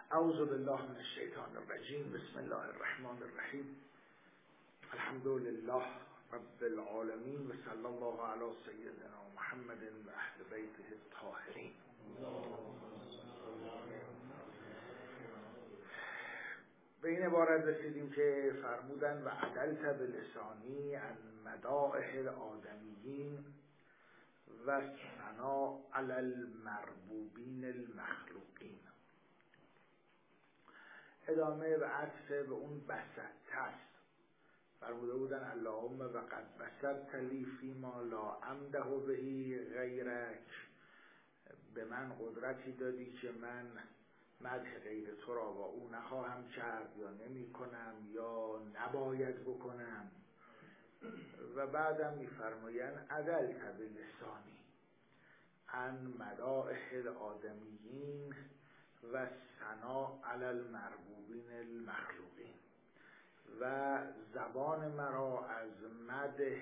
اعوذ بالله من الشیطان الرجیم. بسم الله الرحمن الرحیم. الحمد لله رب العالمین و صلی الله علی سیدنا محمد و اهل بیته الطاهرین. به این عبارت رسیدیم که فرمودن و عدلت بلسانی عن مدائح الآدمیین و ثنا علی المربوبین المخلوقین. ادامه و عطف به اون بسطت است. فرموده بودن اللهم و قد بسطت لی فیما لا امده بهی غیرک، به من قدرتی دادی که من مدح غیر تو را با او نخواهم کرد یا نمی کنم یا نباید بکنم. و بعدم میفرمایند عدلت بلسانی عن مدائح الآدمیین و ثنا علی المربوبین المخلوقین، و زبان مرا از مدح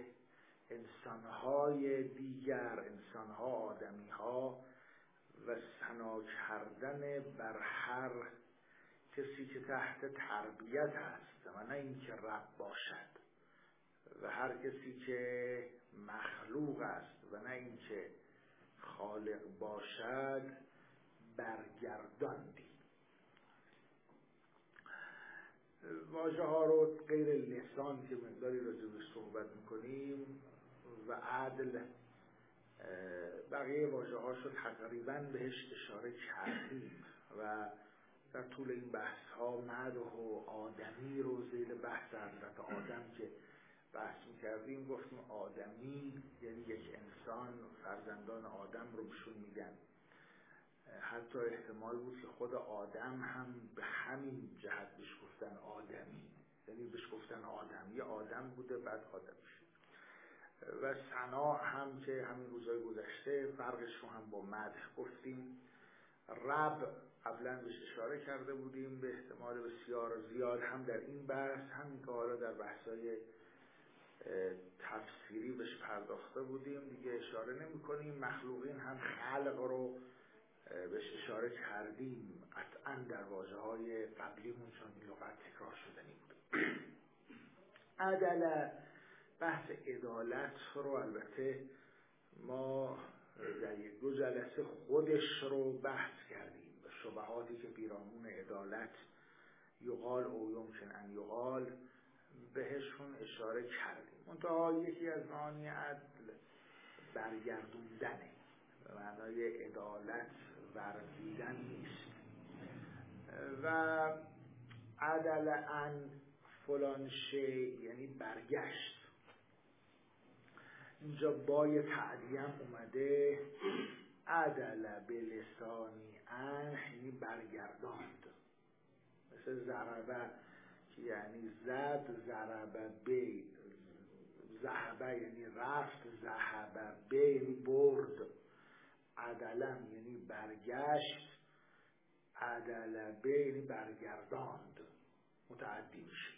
انسانهای دیگر، انسانها آدمیها، و ثنا کردن بر هر کسی که تحت تربیت است و نه اینکه رب باشد، و هر کسی که مخلوق است و نه اینکه خالق باشد برگرداندی. واژه ها رو غیر لسان که مقداری راجع بهش صحبت میکنیم و عدل، بقیه واژه ها شد تقریبا بهش اشاره کردیم و در طول این بحث ها مدح و آدمی رو زیر بحث حضرت آدم که بحث میکردیم گفتیم آدمی یعنی یک انسان، فرزندان آدم رو بهشون میگن. حتی احتمال بود که خود آدم هم به همین جهت بهش گفتن آدمی، یعنی بهش گفتن آدم، یه آدم بوده بعد آدم شد. و ثنا هم که همین روزای گذشته فرقش رو هم با مدح گفتیم. رب قبلا بهش اشاره کرده بودیم به احتمال بسیار زیاد، هم در این بحث همین که حالا در بحثای تفسیری بهش پرداخته بودیم، دیگه اشاره نمی کنیم. مخلوقین هم خلق رو بهش اشاره کردیم قطعا در واژه های قبلیمون، چون این لغت تکرار شدنی بود. عدل، بحث عدالت رو البته ما در یک دو جلسه خودش رو بحث کردیم و شبهاتی که پیرامون عدالت یقال او یمکن ان یقال بهشون اشاره کردیم. منتها یکی از معانی عدل برگردوندنه، به معنای عدالت ورزیدن نیست. و عدل عن فلان شی یعنی برگشت. اینجا بای تعدیم اومده، عدل بلسانی عن یعنی برگرداند، مثل ضربه که یعنی زد، ضربه به، ذهبه یعنی رفت، ذهبه به یعنی برد، عدلم یعنی برگشت، عدل به یعنی برگرداند، متعدی میشه.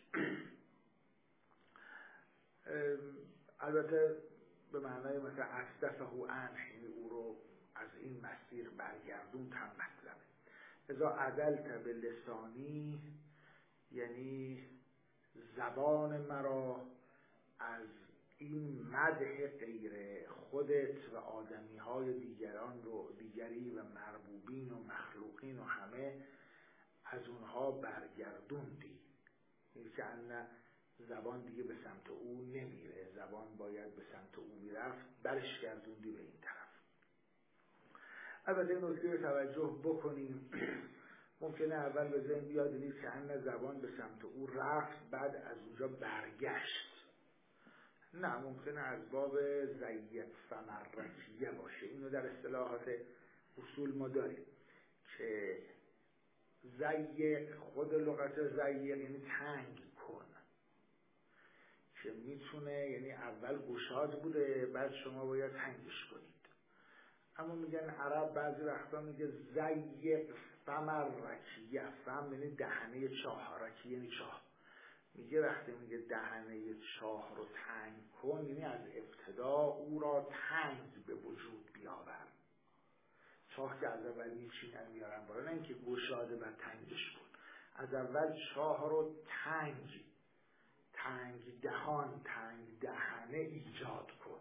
البته به معنای مثلا اصدفه عنه یعنی او رو از این مسیر برگردوند هم مطلبه. ازا عدلت به لسانی یعنی زبان مرا از این مدح غیر خودت و آدمی های دیگری و مربوبین و مخلوقین و همه از اونها برگردوندی. یعنی که ان زبان دیگه به سمت او نمیره، زبان باید به سمت او میرفت، برش گردوندی به این طرف. البته این نکته توجه بکنیم، ممکنه اول به ذهن بیاد نیست که ان زبان به سمت او رفت بعد از اونجا برگشت. نه، ممکنه از باب زیق فمرکیه باشه. اینو در اصطلاحات اصول ما داریم که زیق، خود لغت زیق یعنی تنگ کن، که میتونه یعنی اول گشاد بوده بعد شما باید تنگش کنید. اما میگن عرب بعضی وقتا میگه زیق فمرکیه، فم یعنی دهنه چاه، رکی یعنی چاه. میگه وقتی میگه دهنه چاه رو تنگ کن یعنی از ابتدا او را تنگ به وجود بیاور، چاه که از اول میچینن میارن بالا، نه اینکه گشاده بر تنگش کن. از اول چاه رو تنگ دهان، تنگ دهنه ایجاد کن.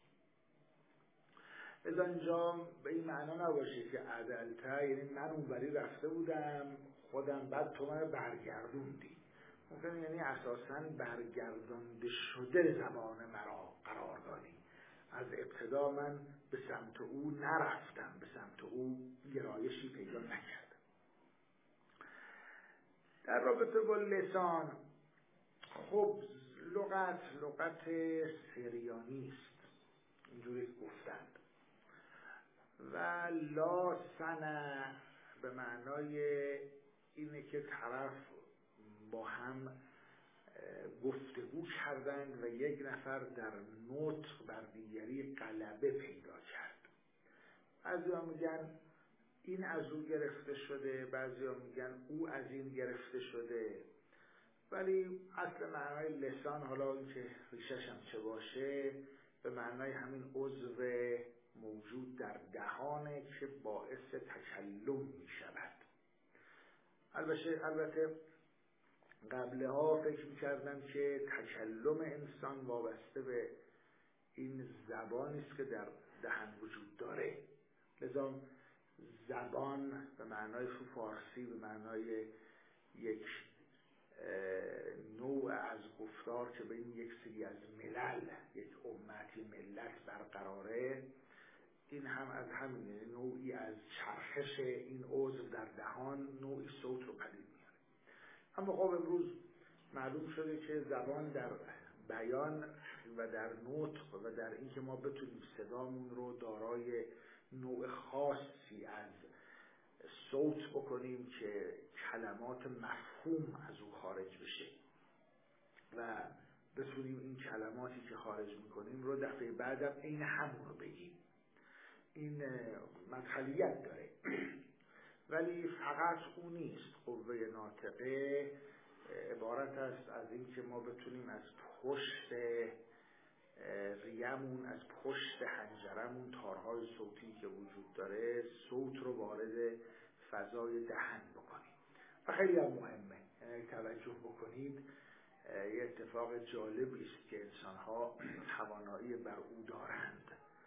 از اینجا به این معنا نباشه که عدلته، یعنی من اونوری رفته بودم خودم، بعد تو من برگردوندی. ممکنه یعنی اساساً برگردانده شده زبان مرا قرار دادی. از ابتدا من به سمت او نرفتم، به سمت او گرایشی پیدا نکردم. در رابطه با لسان، خب لغت سریانی است، اینجوری گفتند. و لا سنه به معنای اینه که طرف با هم گفتگو کردند و یک نفر در نطق بر دیگری غلبه پیدا کرد. بعضیا میگن این از او گرفته شده، بعضیا میگن او از این گرفته شده، ولی اصل معنای لسان، حالا این که ریشش هم چه باشه، به معنای همین عضو موجود در دهانه که باعث تکلم می شود. البته قبلها فکر می کردن که تکلم انسان وابسته به این زبانی است که در دهن وجود داره. لذا زبان به معنای فارسی به معنای یک نوع از گفتار که بین یک سری از ملل، یک امتی ملت برقراره، این هم از همین نوعی از چرخش این عضو در دهان نوعی صوت رو پدید میاره. اما خب امروز معلوم شده که زبان در بیان و در نطق و در اینکه ما بتونیم صدامون رو دارای نوع خاصی از صوت بکنیم که کلمات مفهوم از او خارج بشه و بتونیم این کلماتی که خارج میکنیم رو دفعه بعدم عین همون رو بگیم، این مدخلیت داره. ولی فقط اون نیست. قوه ناطقه عبارت است از این که ما بتونیم از پشت ریمون، از پشت حنجرمون، تارهای صوتی که وجود داره، صوت رو وارد فضای دهن بکنیم. و خیلی هم مهمه، یعنی توجه بکنید یه اتفاق جالبی است که انسان‌ها توانایی بر او دارند.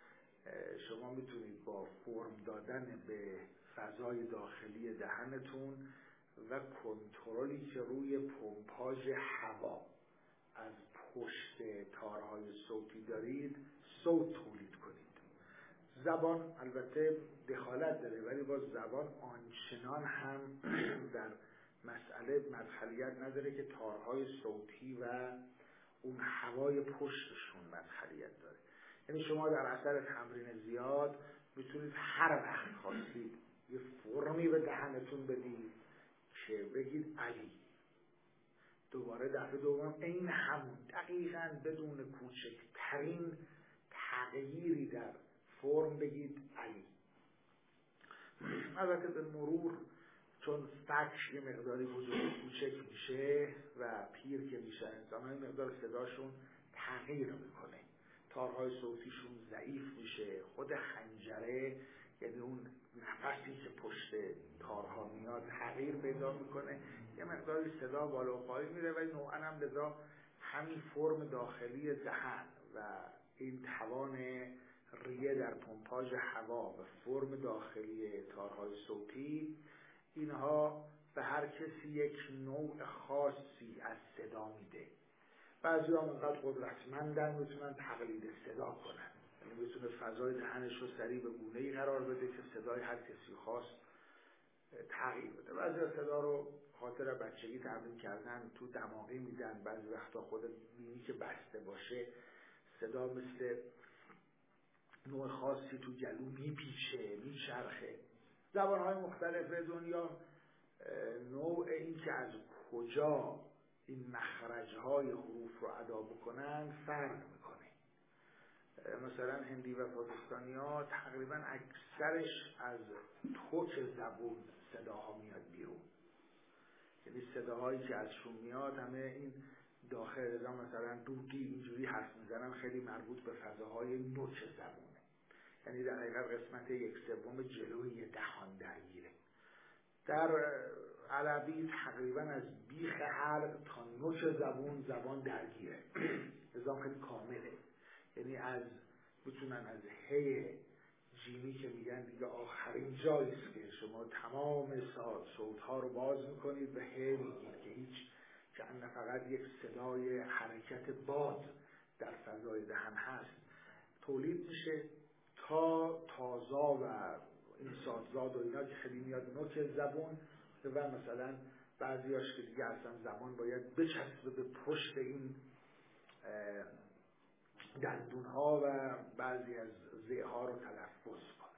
شما میتونید با فرم دادن به فضای داخلی دهنتون و کنترلی که روی پمپاژ هوا از پشت تارهای صوتی دارید صوت تولید کنید. زبان البته دخالت داره، ولی با زبان آنچنان هم در مسئله مدخلیت نداره که تارهای صوتی و اون هوای پشتشون مدخلیت داره. یعنی شما در اثر تمرین زیاد میتونید هر وقت خواستید یه فرمی به دهنتون بدید که بگید علی، دوباره دفعه دوم عین همون، دقیقاً بدون کوچکترین تغییری در فرم بگید علی. البته به مرور چون فک یه مقداری بزرگ کوچک میشه و پیر که میشه انسان، این مقدار صداشون تغییر میکنه، تارهای صوتیشون ضعیف میشه، خود حنجره یعنی اون نفسی که پشت تارها میاد تغییر پیدا میکنه، یه مقداری صدا بالا و پایین میره. ولی نوعاً هم لذا همین فرم داخلی دهن و این توان ریه در پمپاژ هوا و فرم داخلی تارهای صوتی، اینها به هر کسی یک نوع خاصی از صدا میده. بعضی هم اونقدر قدرتمندن میتونن تقلید صدا کنن، یعنی میتونه فضای دهنش رو سریع به گونه‌ای قرار بده که صدای هر کسی خواست تغییر بده. بعضی صدا رو خاطر بچگی تمرین کردن تو دماغی میدن، بعضی وقتا خود بینی که بسته باشه صدا مثل نوع خاصی تو گلو میپیچه، میچرخه. زبان‌های مختلف دنیا نوع این که از کجا این مخرج‌های حروف رو ادا بکنن فرق میکنه. مثلا هندی و پاکستانی‌ها تقریبا اکثرش از توک زبون صداها میاد بیرون، یعنی صداهایی که ازشون میاد همه این داخل مثلا دودی اینجوری حرف میزنن، خیلی مربوط به فضاهای نوک زبونه. یعنی در حقیقت قسمت 1/3 جلوی دهان درگیره. در عربی تقریبا از بیخ حلق تا نوک زبان درگیره. نظام خیلی کامله، یعنی میتونن از هی جیمی که میگن دیگه آخرین جاییست که شما تمام صوت‌ها رو باز میکنید و هی میگید که هیچ که فقط یک صدای حرکت باد در فضای دهن هست تولید میشه تا تازا و این ساززاد و اینا که خیلی میاد نوک زبون و مثلا بعضیاش که دیگه اصلا زبان باید بچسبه به پشت این دندونها و بعضی از زه‌ها رو تلفظ کنه.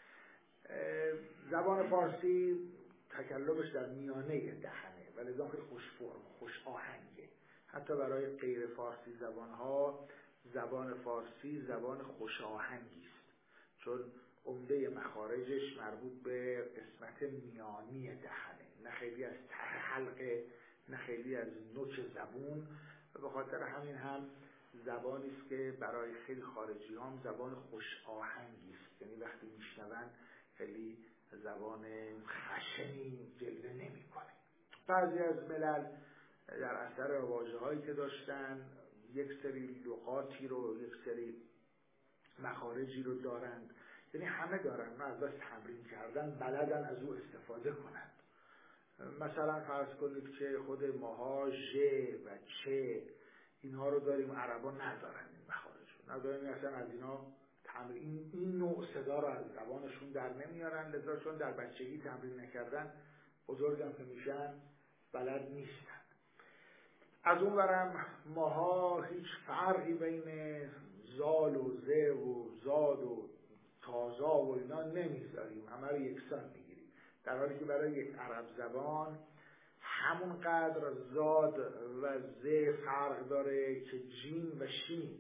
زبان فارسی تکلمش در میانه دهنه و لذا خیلی خوش فرم، خوش آهنگه. حتی برای غیر فارسی زبانها زبان فارسی زبان خوش آهنگی است، چون عمده مخارجش مربوط به قسمت میانی دهنه، نه خیلی از ته حلقه، نه خیلی از نوک زبون. و به خاطر همین هم زبانی است که برای خیلی خارجی هم زبان خوش آهنگی است، یعنی وقتی میشنون خیلی زبان خشنی جلوه نمی‌کنه. بعضی از ملل در اثر واژه‌هایی که داشتن یک سری لغاتی رو، یک سری مخارجی رو دارند، یعنی همه دارن، نه از بس تمرین کردن بلدن از او استفاده کنند. مثلا فرض کنید که خود ماها ژ و چ اینها رو داریم، عربا ندارن این مخارج رو، ندارن، اصلا از اینا تمرین این نوع صدا رو از زبانشون در نمیارن، لذا چون در بچگی تمرین نکردن بزرگم که میشن بلد نیستن. از اون برم ماها هیچ فرقی بین زال و ز و زاد و تازا و اینا نمیذاریم، همه رو یکسان میگیریم، در حالی که برای یک عرب زبان همون قدر زاد و ز فرق داره که جیم و شین.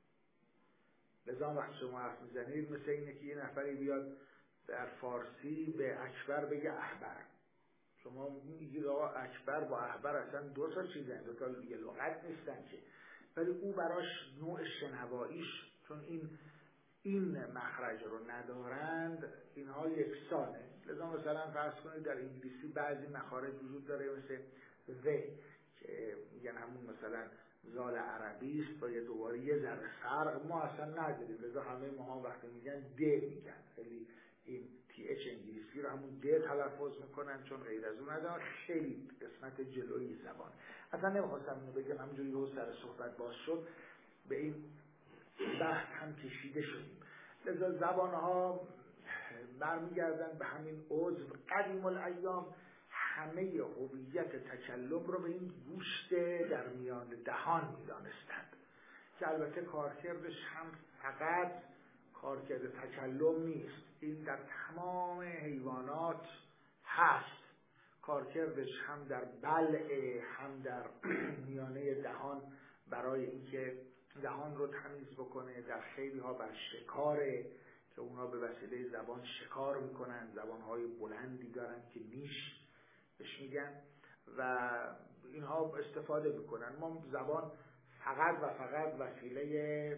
لذا وقت شما حرف میزنید مثل اینه که یه نفری بیاد در فارسی به اکبر بگه احبر، شما میگید آقا اکبر با احبر اصلا دو تا چیزن، دو تا یه لغت نیستن که، ولی او براش نوع شنواییش چون این مخرج رو ندارند اینها یکسانه. لذا مثلا فرض کنید در انگلیسی بعضی مخارج وجود داره مثل و که میگن همون مثلا زال عربی است و یه دوباره یه ذره فرق ما اصلا نداریم، لذا همه ما وقتی میگن د میگن، خیلی این تی اچ انگلیسی رو همون د تلفظ میکنن چون غیر از اون ندارن، خیلی قسمت جلوی زبان. اصلا نمیخواستم اینو بگم، همینجوری رو سر صحبت باز شد به این بحث هم کشیده شدیم. لذا زبانها برمیگردن به همین عضو. قدیم الایام همه هویت تکلم رو به این گوشت در میان دهان میدانستند که البته کارکردش هم فقط کارکرد تکلم نیست، این در تمام حیوانات هست، کارکردش هم در بلع هم در میانه دهان برای اینکه دهان رو تمیز بکنه، در خیلی ها بر شکاره که اونا به وسیله زبان شکار میکنن، زبانهای بلندی دارن که نیش بهش میگن و اینها استفاده میکنن. ما زبان فقط وسیله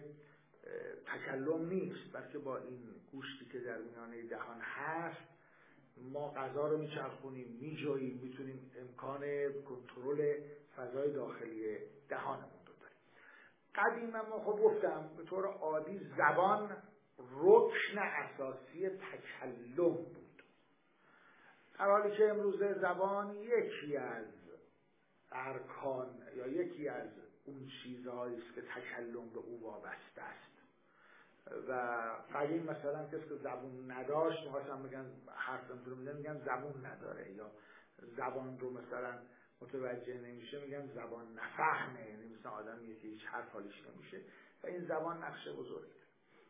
تکلم نیست، بلکه با این گوشتی که در میانه دهان هست ما غذا رو میچرخونیم، میجوییم، میتونیم امکان کنترل فضای داخلی دهانمون رو داریم. قدیما ما خب گفتم به طور عادی زبان رکن اساسی تکلم بود، در حالی که امروز زبان یکی از ارکان یا یکی از اون چیزهایی است که تکلم به او وابسته است. و قدیم مثلا کسی که زبون نداشت می‌خواستن بگن حرف نمی‌تونه، میگن زبون نداره، یا زبان رو مثلا متوجه نمیشه میگن زبان نفهمه، یعنی مثلا آدمیه که هیچ حرف حالیش نمیشه و این زبان نقش بزرگی داره.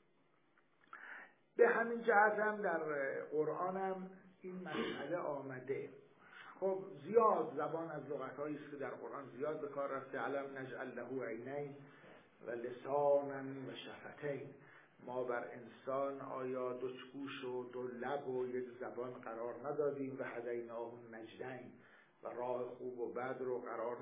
به همین جهت هم در قرآن هم این مسئله آمده. خب زیاد زبان از لغت‌هایی است که در قرآن زیاد به کار رفته. علم نجعل له عینین و لسانا و شفتین، ما بر انسان آیا دو گوش و دو لب و یک زبان قرار ندادیم و هدیناه النجدین، و راه خوب و بد رو قرار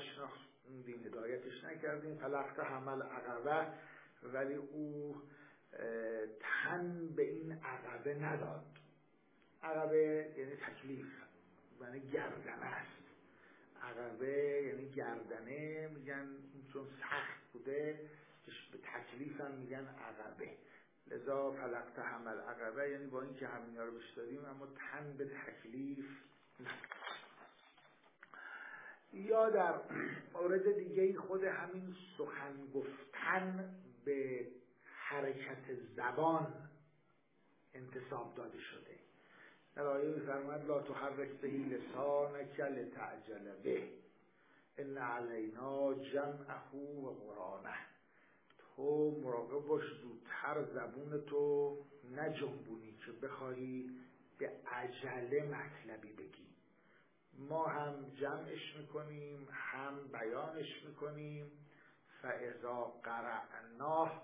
نشناختیم، هدایتش نکردیم. فلقتحم العقبه، ولی او تن به این عقبه نداد. عقبه یعنی تکلیف، یعنی گردنه است. عقبه یعنی گردنه، میگن چون سخت بوده به تکلیف هم میگن عقبه. لذا فلقت حمل عقبه، یعنی با اینکه همینا رو بهش دادیم اما تن به تکلیف نداد. یا در مورد دیگه خود همین سخن گفتن به حرکت زبان انتساب داده شده. در آیه می‌فرماید لا تحرک به لسانک لتعجل به ان علینا جمعه و قرآنه. تو مراقب باش زودتر زبون تو نجنبونی که بخوایی به عجله مطلبی بگی. ما هم جمعش میکنیم هم بیانش میکنیم. فاذا قرأناه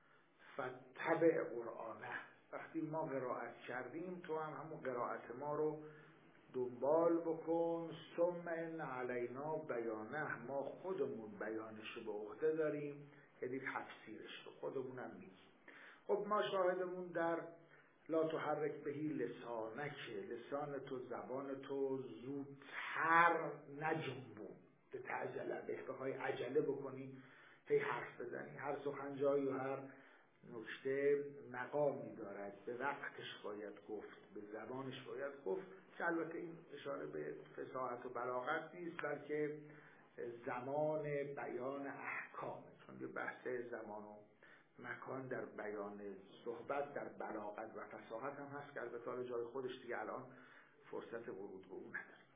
فاتبع قرآنه. وقتی ما قرائت کردیم تو هم همون قرائت ما رو دنبال بکن. ثم ان علینا بیانه، ما خودمون بیانش رو به عهده داریم، یعنی تفسیرش رو خودمونم میگیم. خب ما شاهدمون در لا تحرک بهی لسانک، لسان تو زبان تو زودتر نجنبون به تعجله به، بخوای عجله بکنی هی حرف بزنی. هر سخنجایی و هر نکته مقامی دارد، به وقتش باید گفت، به زبانش باید گفت، که البته این اشاره به فصاحت و بلاغت نیست بلکه زمان بیان احکامه، چون یه بحث زمان و مکان در بیان صحبت در بلاغت و فصاحت هم هست که البته حالا جای خودش دیگه الان فرصت ورود به اون نداره.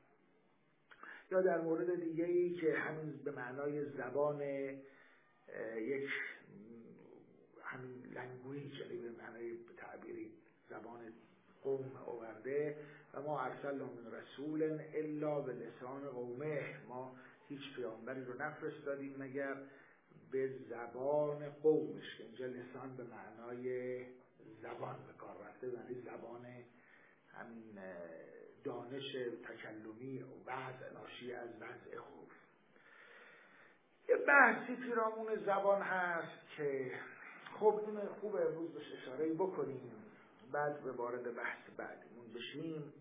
یا در مورد دیگه‌ای که همین به معنای زبان یک همین لنگویج، یعنی به معنای تعبیری زبان قوم آورده و ما ارسلنا من رسول الا به لسان قومه، ما هیچ پیامبری رو نفرستادیم مگر به زبان قومش، که اینجا لسان به معنای زبان به کار رفته، یعنی زبان همین دانش تکلمی و وضع ناشی از وضع حروف. یه بحثی پیرامون زبان هست که خب این خوب امروز بهش اشاره بکنیم، بعد به وارد بحث بعدیمون بشیم.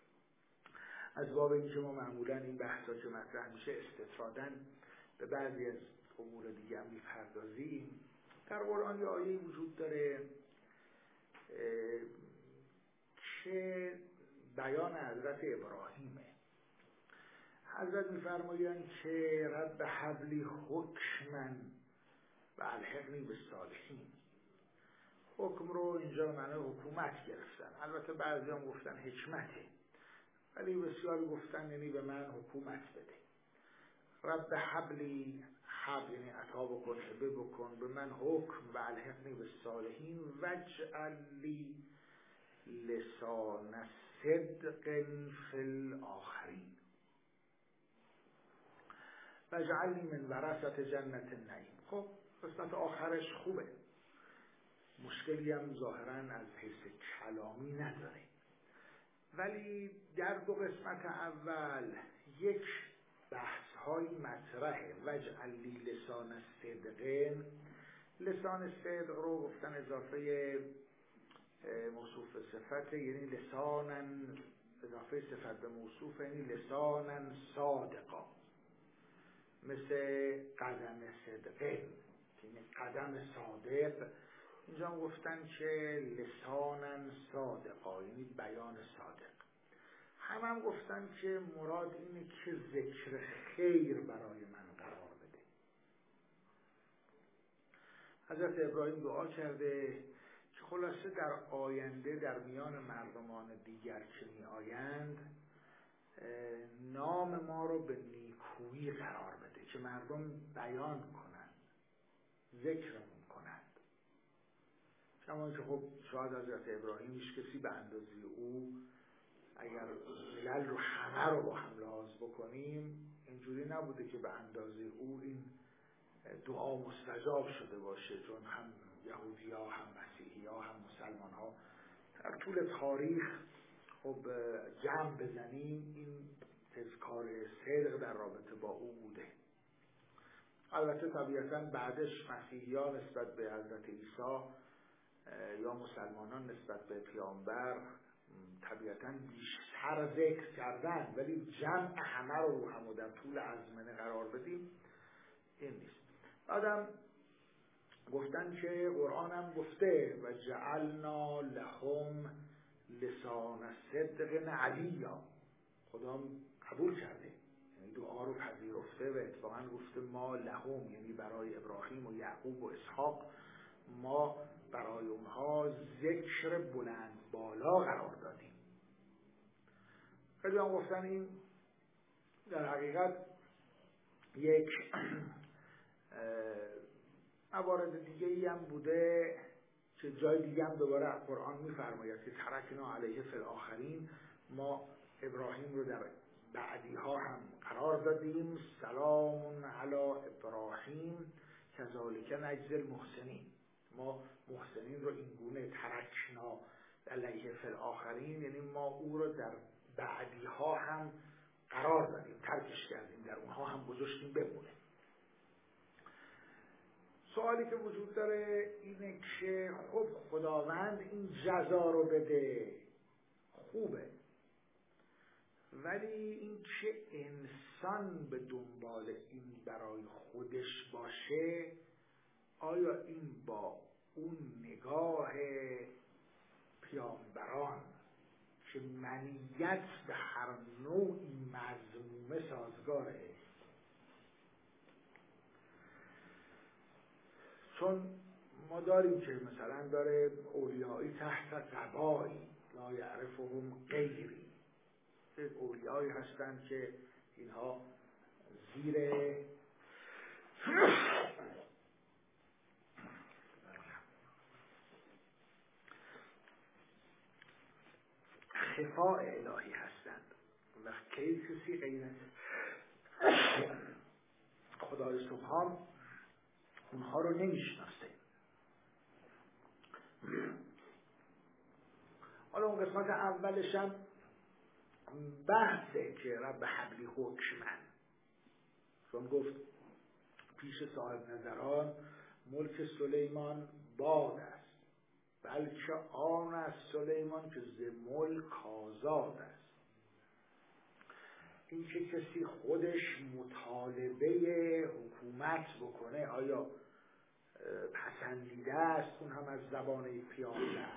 از باب اینکه ما معمولا این بحثا که مطرح میشه استطراداً به بعضی از امور دیگه هم میپردازیم. در قرآن یه آیه وجود داره که بیان حضرت ابراهیمه. حضرت میفرمایند که رب هب لی حکما و الحقنی بالصالحین. حکم رو اینجا معنی حکومت گرفتن، البته بعضی هم گفتن حکمته، ولی بسیاری گفتن یعنی به من حکومت بده. رب هب لی، هب یعنی عطا بکن، هبه بکن به من حکم و الحقنی بالصالحین واجعل لی لسان صدق فی الاخرین واجعلنی من ورثة جنت النعیم. خب قسمت آخرش خوبه، مشکلی هم ظاهراً از حیث کلامی نداره، ولی در دو قسمت اول یک بحث های مطرحه. واجعل لی لسان صدق، لسان صدق رو گفتن اضافه موصوف صفت، یعنی لساناً اضافه صفت به موصوف، یعنی لساناً صادقا، مثل قدم صدقه، یعنی قدم صادق. اینجا گفتن که لساناً صادقا، یعنی بیان صادق. هم گفتن که مراد اینه که ذکر خیر برای من قرار بده. حضرت ابراهیم دعا کرده که خلاصه در آینده در میان مردمان دیگر که می آیند نام ما رو به نیکویی قرار بده، که مردم بیان کنند، ذکرمون کنند. کما که خب شاید حضرت ابراهیم هیچ کسی به اندازه او، اگر ملل رو همه رو با هم لحاظ بکنیم، اینجوری نبوده که به اندازه او این دعا مستجاب شده باشه، چون هم یهودی ها هم مسیحی ها هم مسلمان ها در طول تاریخ خب جمع بزنیم این تذکار صدق در رابطه با او بوده. البته طبیعتاً بعدش مسیحی ها نسبت به حضرت عیسی یا مسلمانان نسبت به پیامبر طبیعتاً بیشتر ذکر کردن، ولی جمع همه رو هم در طول ازمنه قرار بدیم این نیست. بعدم گفتن که قرآن هم گفته و جعلنا لهم لسان صدق علیا، خدا قبول کرده، یعنی دعا رو پذیرفته و اتفاقا گفته ما لهم، یعنی برای ابراهیم و یعقوب و اسحاق ما برای اونها ذکر بلند بالا قرار دادیم. خیلی هم گفتن این در حقیقت یک موارد دیگه ای هم بوده که جای دیگه هم دوباره قرآن می‌فرماید که ترکنا علیه فی الاخرین، ما ابراهیم رو در بعدی ها هم قرار دادیم، سلام علی ابراهیم کذالک نجزی المحسنین، ما محسنین رو این گونه ترکنا علیه فی الاخرین، یعنی ما او رو در بعدی ها هم قرار دادیم، ترکش کردیم، در اونها هم گذاشتیم بمونه. سوالی که وجود داره اینه که خب خداوند این جزا رو بده خوبه، ولی این که انسان به دنبال این برای خودش باشه، آیا این با اون نگاه پیامبران که منیت به هر نوعی مذمومه سازگاره؟ چون ما داریم که مثلا داره اولیایی تحت قبایی لا یعرفهم غیری، اولیایی هستند که اینها زیر خفاء الهی هستند و کسی غیر خدای سبحان اونها رو نمیشناسه. حالا اون قسمت اولش هم بحثه که رب حبلی حکمن، چون گفت پیش صاحب نظران ملک سلیمان باد است، بلکه آن از سلیمان که ز ملک آزاد است. این که کسی خودش مطالبه حکومت بکنه آیا پسندیده است؟ اون هم از زبان پیامبر.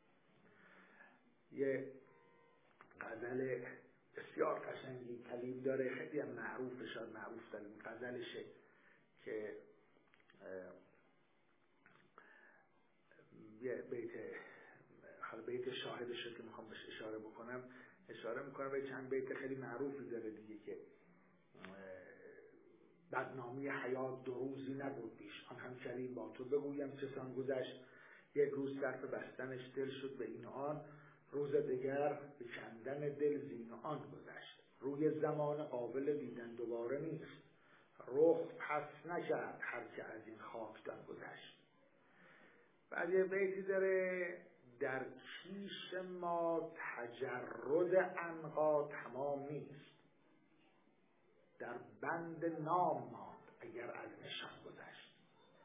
یه غزل بسیار قشنگی کلیم داره، خیلی هم معروفه، شاید معروف ترین غزلشه که یه بیت شاهدشه که میخوام بهش اشاره میکنم به چند بیت خیلی معروفی داره دیگه که بدنامی حیات دو روزی نبود بیش، آن هم کریم با تو بگویم چه سان گذشت، یک روز صرف بستنش دل شد به این آن، روز دیگر به کندن دل زین آن گذشت، روی زمان قابل دیدن دوباره نیست، رخ پس نکرد هر که از این خاکدان گذشت. بعد یه بیتی داره در کیش ما تجرد عنقا تمام نیست، در بند نام ماند اگر از نشان گذشت.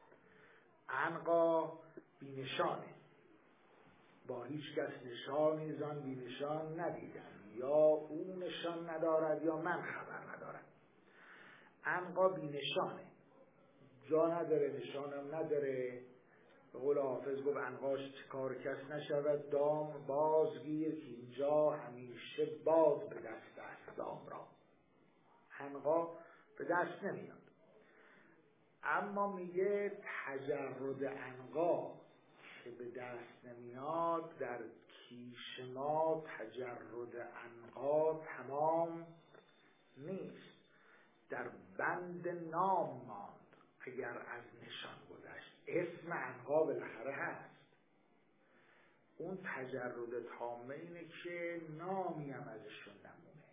عنقا بی نشانه، با هیچ کس نشانی زان بی نشان ندیدم، یا او نشان ندارد یا من خبر ندارم. عنقا بی نشانه، جا نداره، نشانم نداره. به قول حافظ گفت عنقاش کار کس نشود دام، بازگیر که اینجا همیشه باد به دست است دام را. عنقا به دست نمیاد. اما میگه تجرد عنقا که به دست نمیاد، در کیش ما تجرد عنقا تمام نیست، در بند نام ماند اگر از نشان گذشت. اسم عنقا بالاخره هست، اون تجرد تامه اینه که نامی هم ازشون نمونه.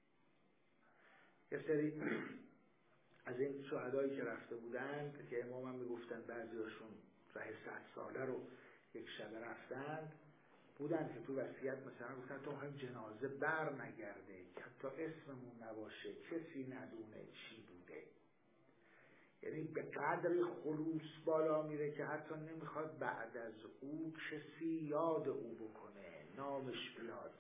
یه سری از این شهدایی که رفته بودند که امام هم میگفتن بعضیاشون ره 100 ساله رو یک شبه رفتند بودن که تو وصیت مثلا گفتن تو هم جنازه بر نگرده که حتی اسممون نباشه، کسی ندونه چی بوده. یعنی به قدری خلوص بالا میره که حتی نمیخواد بعد از او کسی یاد او بکنه، نامش بیاد.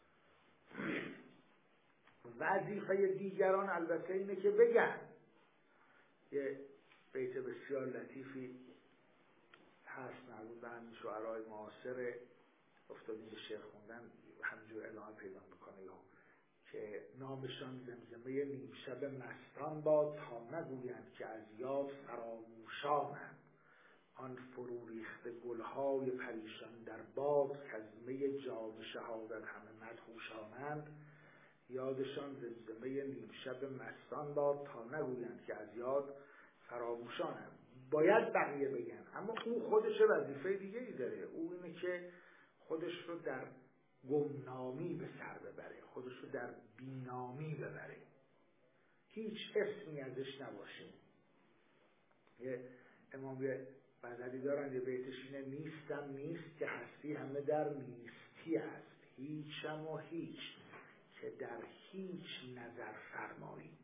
وظیفه دیگران البته اینه که بگن. یه بیت بسیار لطیفی هست مربوط به همین شعرهای معاصر افتادیم به شعر خوندن همینجور ادامه پیدا میکنه، یا که نامشان زمزمه نیم شب مستان باد تا نگویند که از یاد فراموشانند. آن فرو ریخته گلهای پریشان در باد کزمه جام شهادت همه مدهوشانند. یادشان زمزمه نیم شب مستان باد تا نگویند که از یاد فراموشانند. باید بقیه بگن، اما او خودش وظیفه دیگه ای داره. او اینه که خودش رو در گمنامی به سر ببره، خودش رو در بینامی ببره، هیچ اسمی ازش نباشه. یه امام غزالی دارن یه بیتش اینه: نیستم نیست که هستی همه در نیستی است، هیچم و هیچ که در هیچ نظر فرمایی.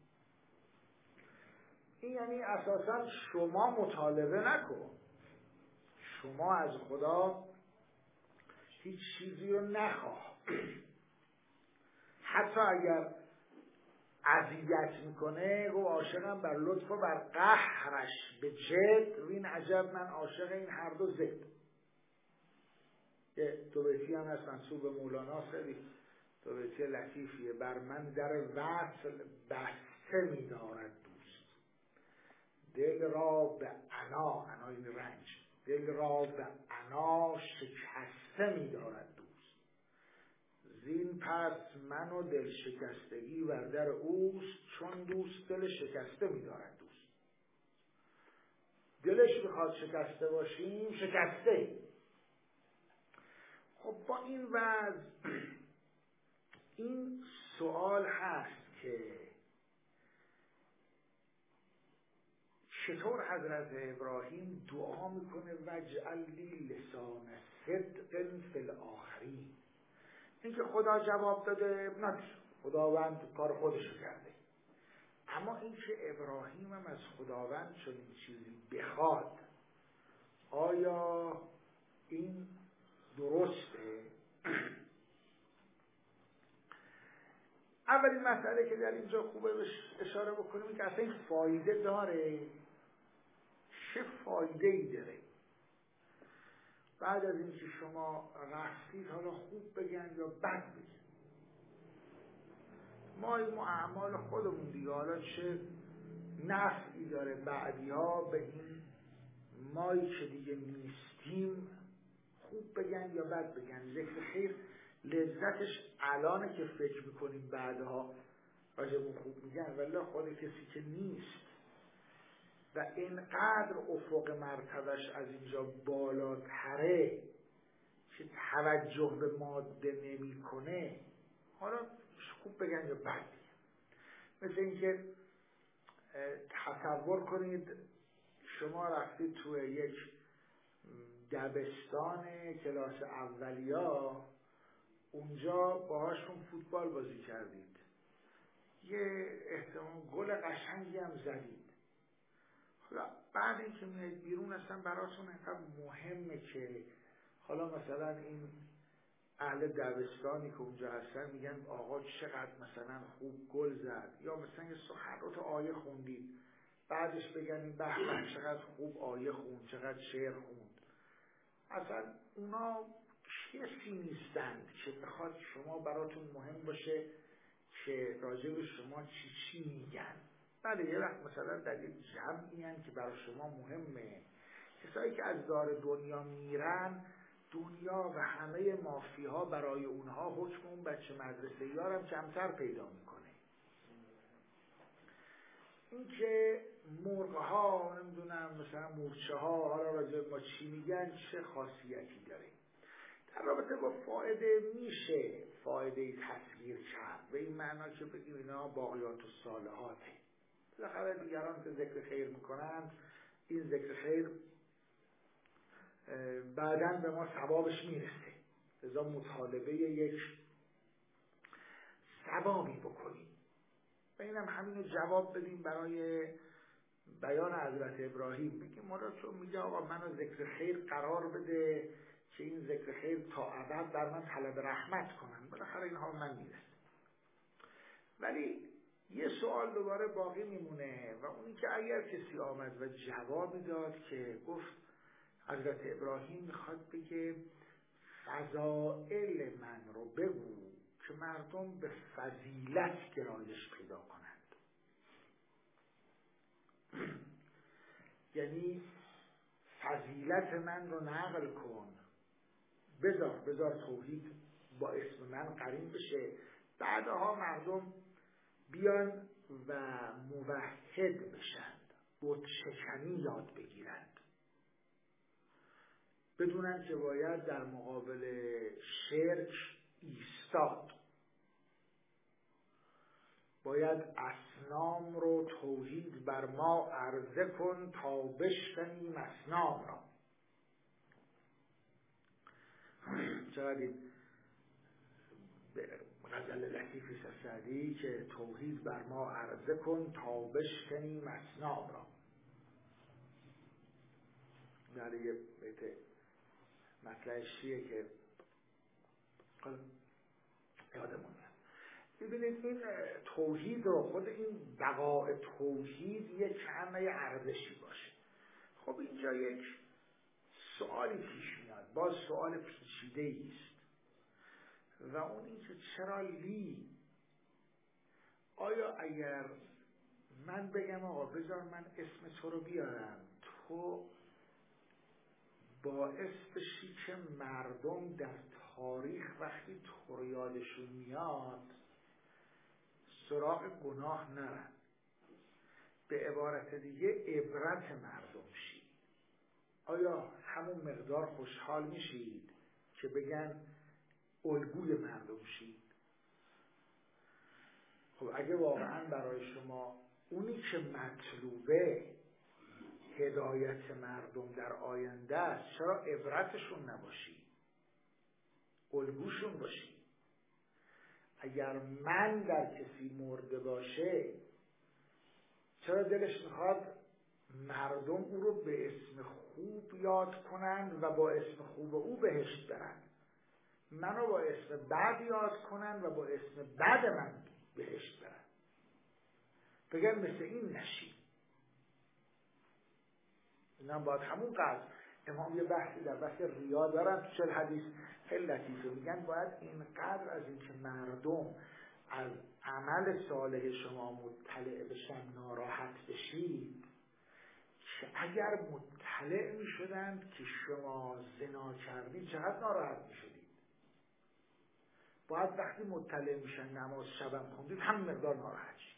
این یعنی اساسا شما مطالبه نکن، شما از خدا هیچ چیزی رو نخواه، حتی اگر اذیت میکنه گو عاشقم بر لطف و بر قهرش به جد، و این عجب من عاشق این هر دو زد. یه دو بیتی هم هست منسوب به مولانا، خیلی دو بیتی لطیفیه: بر من در وصل بسته می‌دارد دوست، دل را به عنا، عنا این رنج، دل را به عنا شکسته می‌دارد دوست. زین پس من و دل شکستگی بر در اوست، چون دوست دل شکسته می‌دارد دوست. دلش میخواد شکسته باشیم، شکسته. خب با این وضع این سوال هست که چطور حضرت ابراهیم دعا میکنه واجعل لی لسان صدق فی الاخرین. این که خدا جواب داده ابنات، خداوند کار خودش کرده، اما این که ابراهیم هم از خداوند چنین چیزی بخواد، آیا این درسته؟ اولین مسئله که در اینجا خوبه بهش اشاره بکنیم این که اصلا این فایده داره، چه فایده ای داره؟ بعد از این که شما رفتید حالا خوب بگن یا بد بگن، ما این اعمال خودمون دیگه، حالا چه نفعی داره بعدی ها به این مایی که دیگه نیستیم خوب بگن یا بد بگن. ذکر خیر لذتش الانه که فکر میکنیم بعدها راجبون خوب میگن، ولی خود کسی که نیست و اینقدر افق مرتبش از اینجا بالاتره که توجه به ماده نمی کنه، حالا خوب بگن یا بد بگن. مثل اینکه تصور کنید شما رفتید توی یک دبستان کلاس اولیا، اونجا باهاشون فوتبال بازی کردید، یه احتمال گل قشنگی هم زدید. حالا بعد اینکه میایید بیرون اصلا براتون اینقدر مهمه که حالا مثلا این اهل دبستانی که اونجا هستن میگن آقا چقدر مثلا خوب گل زد، یا مثلا یه سخنرات آیه خوندید بعدش بگن این به چقدر خوب آیه خوند، چقدر شعر خوند. اصلا اونا کسی نیستند که بخواد شما براتون مهم باشه که راجع به شما چی میگن. بله یه وقت مثلا در یک جمعی هن که برای شما مهمه، کسایی که از دار دنیا میرن، دنیا و همه مافیها برای اونها حکم اون بچه مدرسه یارم کمتر پیدا میکنه. این که مرغها نمیدونم مثلا مورچه ها حالا راجع ما چی میگن چه خاصیتی داره، در رابطه با فایده میشه فایده تصویر کرد به این معنا که بگیم اینا باقیات و صالحاته. بالاخره دیگران که ذکر خیر میکنند این ذکر خیر بعداً به ما ثوابش میرسه، لذا مطالبه یک ثوابی بکنیم و اینم همینو جواب بدیم برای بیان حضرت ابراهیم میگه مراد چون میگه آقا منو ذکر خیر قرار بده که این ذکر خیر تا ابد در من طلب رحمت کنن، بالاخره اینها من میرسه. ولی یه سوال دوباره باقی میمونه و اونی که اگر کسی آمد و جوابی داد که گفت حضرت ابراهیم میخواد بگه فضائل من رو بگو که مردم به فضیلت گرایش پیدا کنند. یعنی فضیلت من رو نقل کن، بذار توحید با اسم من قرین بشه، بعدها مردم بیان و موحد بشند، بت شکنی یاد بگیرند، بدونن که باید در مقابل شرک ایستاد، باید اصنام رو توحید بر ما عرضه کن تا بشکنیم اصنام را. چقدر این غزل لطیفی سعدی که توحید بر ما عرضه کن تا بشکنیم اصنام را. در یه بیت مطلعش چیه که یادمون میاد. ببینید این توحید رو، خود این بقاء توحید یک همه ارزشی باشه. خب اینجا یک سوالی پیش میاد، باز سوال پیچیده‌ای است و اون این که چرا لی؟ آیا اگر من بگم آقا بذار من اسم تو رو بیارم، تو باعث بشی که مردم در تاریخ وقتی تو رو یادشون میاد سراغ گناه نرن، به عبارت دیگه عبرت مردم شی، آیا همون مقدار خوشحال میشید که بگن الگوی مردم شید؟ خب اگه واقعا برای شما اونی که مطلوبه هدایت مردم در آینده است، چرا عبرتشون نباشی؟ الگوشون باشی. اگر من در کسی مرده باشه چرا دلش میخواد مردم او رو به اسم خوب یاد کنند و با اسم خوب او بهشت برند، منو با اسم بد یاد کنند و با اسم بد من بهشت برند، بگن مثل این نشی. اینم باید همون قدر. امام یه بحثی در بحث ریا دارن تو چل حدیث خیلی لطیفه، میگن باید اینقدر از این که مردم از عمل صالح شما مطلع بشن ناراحت بشید که اگر مطلع میشدند که شما زنا کردید چقدر ناراحت میشدید. باید وقتی مطلع میشن نماز شبم خوندید هم مقدار ناراحت شید.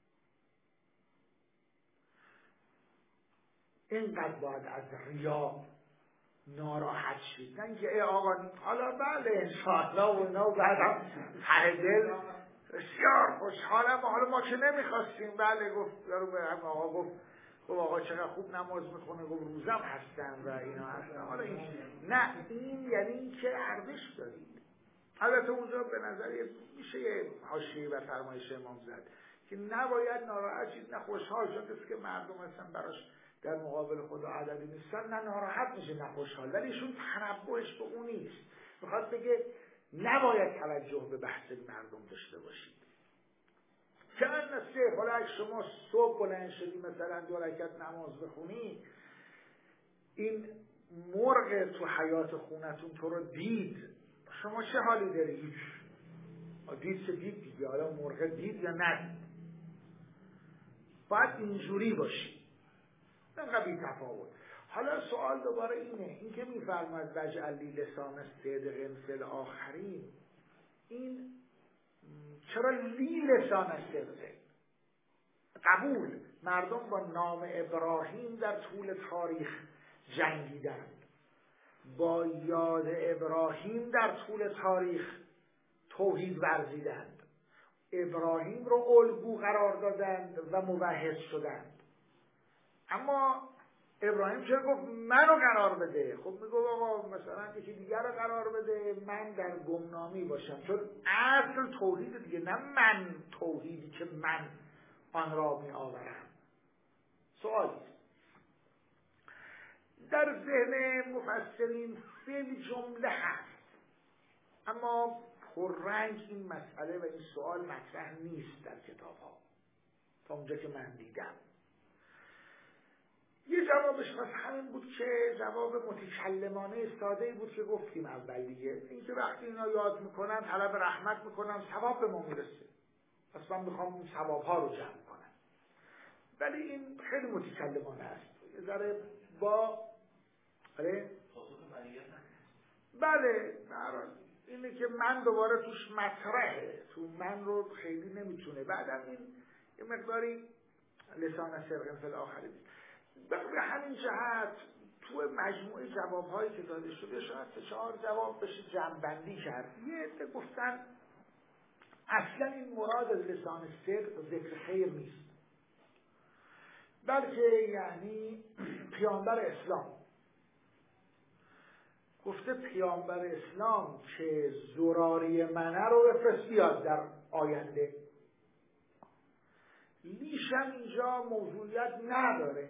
اینقدر باید از ریا ناراحت شید، نه اینکه ای آقا حالا بله انشاءالله و اینا و بعدم ته دل بسیار خوشحالم، حالا ما که نمیخواستیم. بله گفت یارو به هم آقا گفت آقا چقدر خوب نماز میخونه، گفت روزم هستن و اینا هستن. حالا این نه، این یعنی این که ارزش دارید. البته اونجا به نظر میشه یه حاشیه‌ای و فرمایش امام زد که نباید ناراحت شید، نه خوشحال شد که مردم هستن براش در مقابل خدا عددی نیستن، نه ناراحت میشه نه خوشحال. ولی ایشون تنبهش به اون نیست، میخواد بگه نباید توجه به بحث مردم داشته باشید. که انسه حالا اگه شما صبح بلند شدی مثلا 2 رکعت نماز بخونی، این مرغ تو حیات خونتون تو رو دید، شما چه حالی داری؟ دید چه دید دیگه، حالا مرغ دید یا ندید. باید اینجوری باشی، اینقدر بی تفاوت. حالا سوال دوباره این که میفرماید وجعل لی لسان صدق فی الاخرین، این چرا لی لسان صدق؟ قبول، مردم با نام ابراهیم در طول تاریخ جنگیدند، با یاد ابراهیم در طول تاریخ توحید ورزیدند، ابراهیم رو الگو قرار دادند و موحد شدند. اما ابراهیم چرا گفت منو قرار بده؟ خب میگو آقا مثلا یکی دیگر رو قرار بده، من در گمنامی باشم، چون اصل توحید دیگه، نه من توحیدی که من آن را می آورم. سوالی در ذهن مفسرین فی جمله هست، اما پررنگ این مسئله و این سوال مطرح نیست در کتاب ها تا اونجا که من دیدم. یه جوابش پس همین بود که جواب متکلمانه ساده بود که گفتیم اول دیگه، اینکه وقتی اینا یاد میکنن طلب رحمت میکنن ثواب به ما میرسه، پس من میخوام اون ثواب ها رو جمع کنم. ولی این خیلی متکلمانه است، یه ذره با بله اینه که من دوباره توش مطرحه، تو من رو خیلی نمیتونه، بعدم این یه مقداری لسان صدق فی الاخرین. به همین جهت تو مجموعه جوابهایی که داده شده شاید 3-4 جواب بشه جمع‌بندی کرد. یه عده گفتن اصلا این مراد از لسان صدق ذکر خیر نیست، بلکه یعنی پیامبر اسلام گفته پیامبر اسلام که زراری منه رو بفرست بیاد در آینده، لیشم اینجا موضوعیت نداره.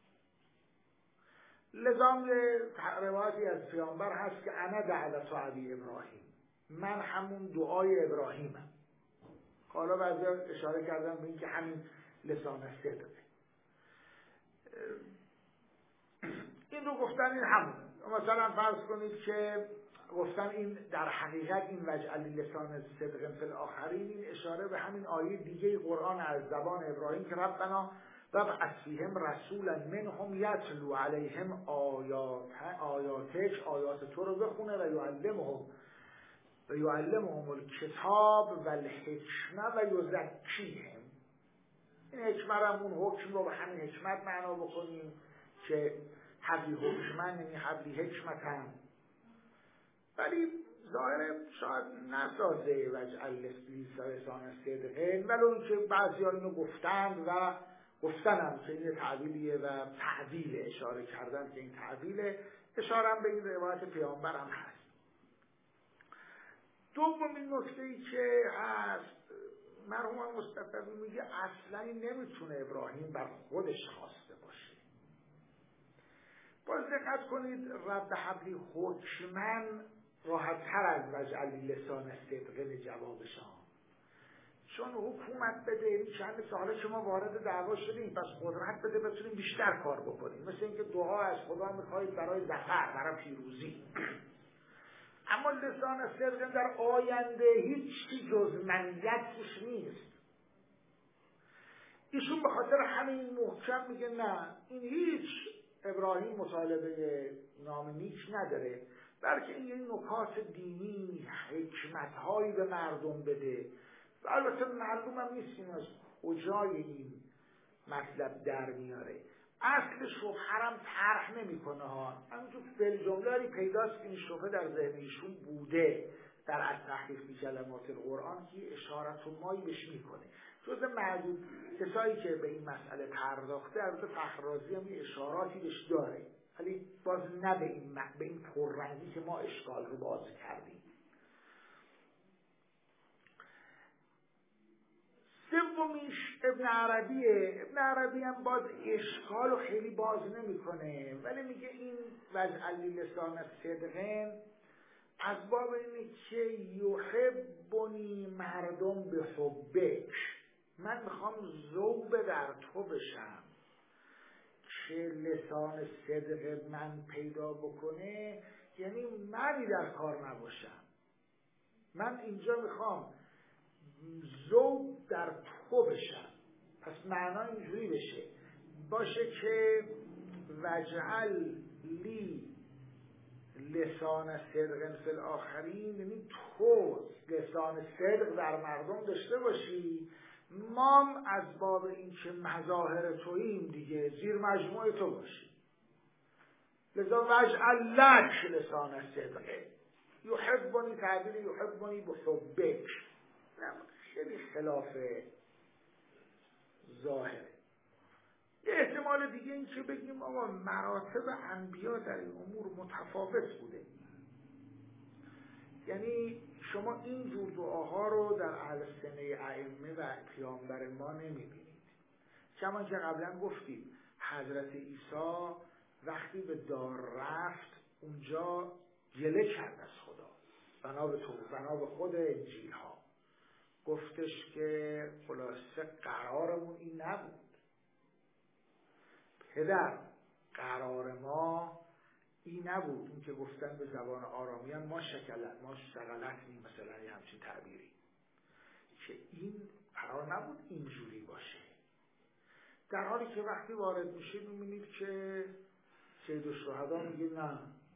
لذا روایتی از پیامبر هست که انا دعوت ابی ابراهیم، من همون دعای ابراهیمم. حالا بعضی اشاره کردن به این که همین لسان صدقه. این رو گفتن این همون. مثلا فرض کنید که گفتن این در حقیقت این وجعل لسان صدق فی الاخرین، این اشاره به همین آیه دیگه قرآن از زبان ابراهیم که ربنا وابعث فیهم رسولا منهم یتلو علیهم آیاتک، آیات تو رو بخونه و یعلمهم الکتاب و الحکمه و یزکیهم. این حکمه رو همون حکم رو به همین حکمت معنا بکنیم که حبلی حکمن یعنی حبلی حکمتن، ولی ظاهر شاید نسازه وجعل لسان صدقه، ولی اون که بعضی ها اینو گفتند و گفتنم که این تعبیلیه و تعبیل اشاره کردن که این تعبیله، اشاره هم به این روایت پیامبر هم هست. دومین نکته‌ای که هست، مرحوم مصطفی میگه اصلا نمیتونه ابراهیم بر خودش خواسته باشه. باز دقت کنید رد حبلی حکمن راحت تر از وجعل لسان صدقه به جوابشان، چون حکومت بده چند ساله شما وارد دعوا شدیم، پس قدرت بده بتونیم بیشتر کار بکنیم، مثل اینکه دعا از خدا میخواید برای ظفر، برای پیروزی. اما لسان صدق در آینده هیچی جز منیت توش نیست. ایشون به خاطر همین محکم میگه نه، این هیچ ابراهیم مطالبه نام نیک نداره، بلکه این نکات دینی، حکمتهایی به مردم بده. و البته مردم هم نیستیم از کجای این مطلب در میاره. اصل شبهه هم طرح نمیکنه ها، همینجور فی‌الجمله پیداست که این شبهه در ذهن ایشون بوده در التحریف فی کلمات القرآن که اشارت و مایی بهش میکنه. جز معدود کسایی که به این مسئله پرداخته، البته فخررازی هم یه اشاراتی بهش داره، ولی باز نه به این پررنگی که ما اشکال رو باز کردیم. سومیش ابن عربیه. ابن عربی هم باز اشکال رو خیلی باز نمیکنه، ولی میگه این وجعل لسان صدقن از باب اینه که یحبنی مردم به حبک، من میخوام ذوب در تو بشم که لسان صدق من پیدا بکنه، یعنی منی در کار نباشم. من اینجا میخوام ذوب در تو بشم، پس معنا اینجوری بشه باشه که وجعل لی لسان صدق فی الاخرین، یعنی تو لسان صدق در مردم داشته باشی، مام از باب این که مظاهر توییم دیگه زیر مجموعه تو باشی. لذا وجعل لک لسان صدقه، یحبنی تعبیر یحبنی بحبک خیلی خلاف ظاهره. یه احتمال دیگه این که بگیم آقا مراتب انبیا در این امور متفاوت بوده، یعنی شما این جور دعاها رو در اهل سنه ائمه و پیامبر ما نمیبینید. چون که قبلا گفتیم حضرت عیسی وقتی به دار رفت اونجا گله کرد از خدا، بنا به خود انجیل ها گفتش که خلاصه قرارمون این نبود، پدر قرار ما این نبود. اون که گفتن به زبان آرامیان ما شغلتنی، مثلا یه همچین تعبیری، که این قرار نبود اینجوری باشه. در حالی که وقتی وارد میشید میبینید که سید الشهدا میگه نه،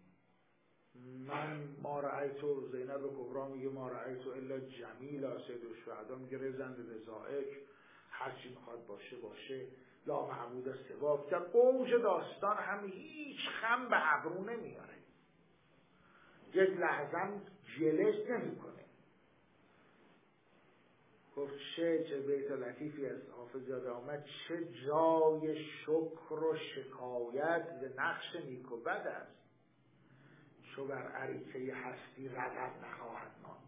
من ما رأیتو، زینب کبرا میگه ما رأیتو الا جمیلا، سید الشهدا میگه رزن به رضائک، هرچی میخواد باشه، لا معبود سواک. در اوج داستان هم هیچ خم به ابرو نمیاره، یک لحظه جلش نمیکنه. گفت چه بیت لطیفی از حافظ یاد آمد، چه جای شکر و شکایت ز نقش نیک و بد است، چو بر عریکه هستی رغب نخواهد ماند.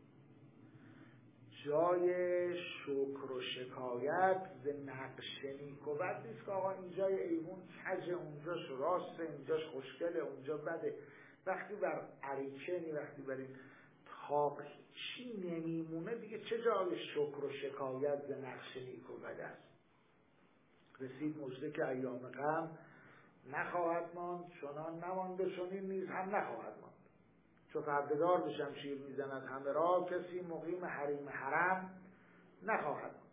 جای شکر و شکایت ز نقش نیک و بد نیست که آقا اینجای ایوون کجه، اونجاش راسته، اینجاش خوشگله، اونجا بده. وقتی بر عریکه وقتی بر این تاق چی نمیمونه دیگه، چه جای شکر و شکایت ز نقش نیک و بد است. رسید مژده که ایام غم نخواهد ماند، چنان نمانده چنین نیز هم نخواهد ماند. چو پرده‌دار به شمشیر میزند همه را، کسی مقیم حریم حرم نخواهد ماند.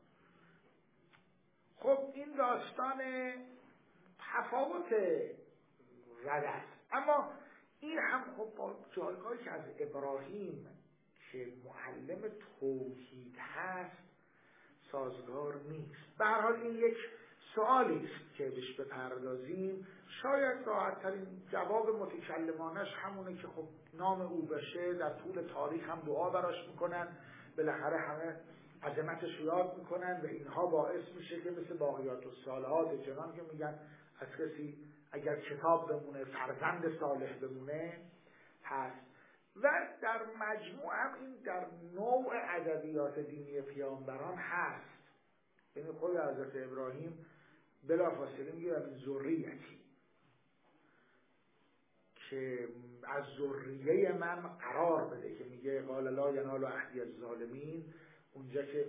خب این داستان تفاوت رد است، اما این هم خب با جایگاهی که از ابراهیم که معلم توحید هست سازگار نیست. به هر حال این یک سوالی است که بهش بپردازیم. شاید راحت ترین جواب متکلمانش همونه که خب نام او بشه، در طول تاریخ هم دعا براش میکنن، بالاخره همه عظمتش یاد میکنن و اینها باعث میشه که مثل باقیات الصالحات چنان که میگن از کسی اگر کتاب بمونه فرزند صالح بمونه هست. و در مجموع هم این در نوع ادبیات دینی پیامبران هست. یعنی خود حضرت ابراهیم بلافاصله میگه من ذریتی، که از ذریه من قرار بده، که میگه قال لا ینال عهدی الظالمین. اونجا که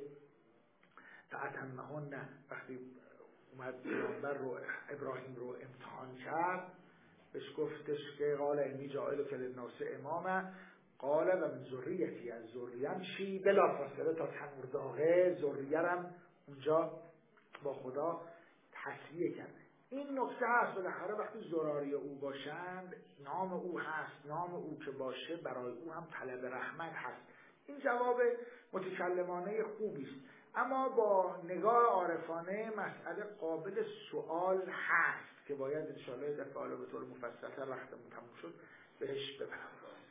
فأتمهن وقتی اومد پیامبر رو ابراهیم رو امتحان کرد بهش گفتش که قال انی جاعلک للناس اماما قال و من ذریتی، از ذریم چی؟ بلافاصله تا تنور داغه ذریه‌ام اونجا با خدا تصویه کرده. این نکته هست بالاخره وقتی ذراری او باشند نام او هست، نام او که باشه برای او هم طلب رحمت هست. این جواب متکلمانه خوبی است، اما با نگاه عارفانه مسئله قابل سوال هست که باید انشاءالله دفعه حالا به طور مفصل‌تر وقتمون تموم شد بهش بپردازیم.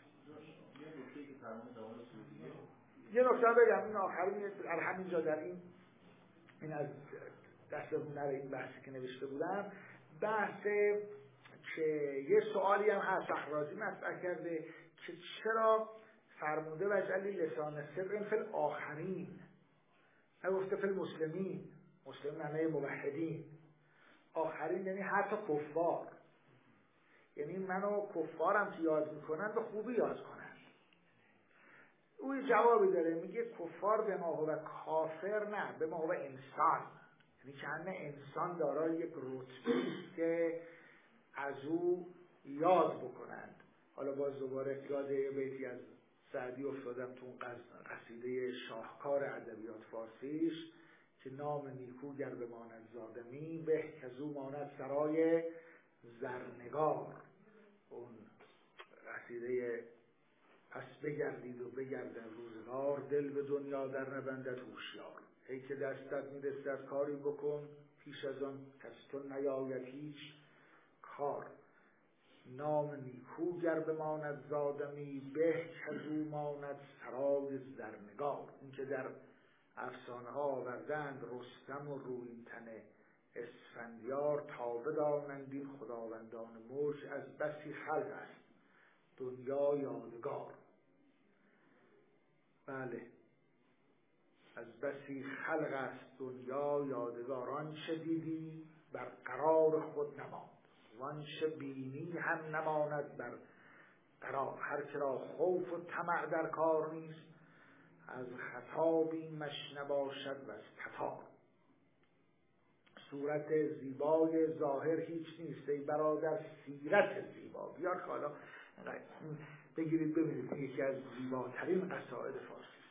یه نکته بگم، این آخرین همینجا در این از دستمون نره این بحثی که نوشته بودم، بحث که یه سوالی هم هست فخرازی مطرح کرده که چرا فرموده وجعلی لسان صدق فی الاخرین، نگفته فی المسلمین. مسلم معنی موحدین، آخرین یعنی حتی کفار، یعنی منو کفارم که یاد میکنن به خوبی یاد کنن. او یه جوابی داره، میگه کفار به ما هو کافر نه، به ما هو انسان، یعنی که همه انسان دارای یک رتبه‌ای که از او یاد بکنند. حالا باز دوباره یاد یه بیتی از سعدی افتادم تو اون قصیده شاهکار ادبیات فارسیش که نام نیکو گر بماند زادمی به کزو ماند سرای زرنگار. اون قصیده پس بگردید و بگردن روزگار، دل به دنیا در نبندد هوشیار. ای که دستت میرسد کاری بکن، پیش از آن کس تو نیاید هیچ کار. نام نیکو گر بماند زادمی، به کزو ماند سرای زرنگار. این که در افسانه ها آوردند رستم و رویینتن اسفندیار، تا بدانند این خداوندان ملک از بسی خلق است دنیا یادگار. بله، از بسی خلق است دنیا یادگار. آنچه دیدی بر قرار خود نماند. وانچه بینی هم نماند بر قرار. هر که را خوف و طمع در کار نیست، از خطا بیمش نباشد و از تتار. صورت زیبای ظاهر هیچ نیست ای برادر، سیرت زیبا. بیار که حالا بگیرید ببینید، یکی از زیباترین قصائد فارسی.